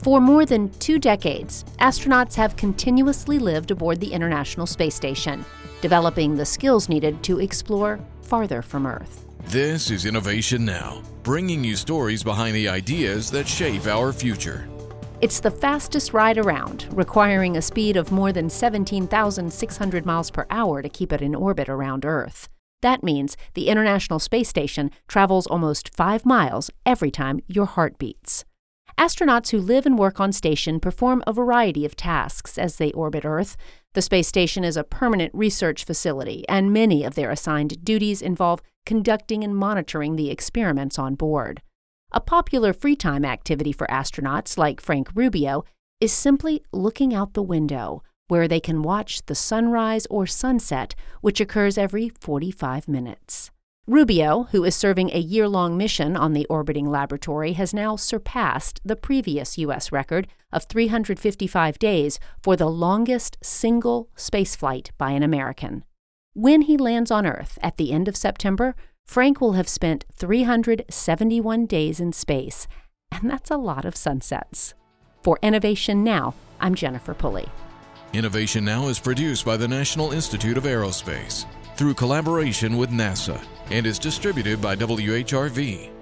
For more than 2 decades, astronauts have continuously lived aboard the International Space Station, developing the skills needed to explore farther from Earth. This is Innovation Now, bringing you stories behind the ideas that shape our future. It's the fastest ride around, requiring a speed of more than 17,600 miles per hour to keep it in orbit around Earth. That means the International Space Station travels almost 5 miles every time your heart beats. Astronauts who live and work on station perform a variety of tasks as they orbit Earth. The space station is a permanent research facility, and many of their assigned duties involve conducting and monitoring the experiments on board. A popular free-time activity for astronauts like Frank Rubio is simply looking out the window, where they can watch the sunrise or sunset, which occurs every 45 minutes. Rubio, who is serving a year-long mission on the orbiting laboratory, has now surpassed the previous U.S. record of 355 days for the longest single spaceflight by an American. When he lands on Earth at the end of September, Frank will have spent 371 days in space, and that's a lot of sunsets. For Innovation Now, I'm Jennifer Pulley. Innovation Now is produced by the National Institute of Aerospace through collaboration with NASA and is distributed by WHRV.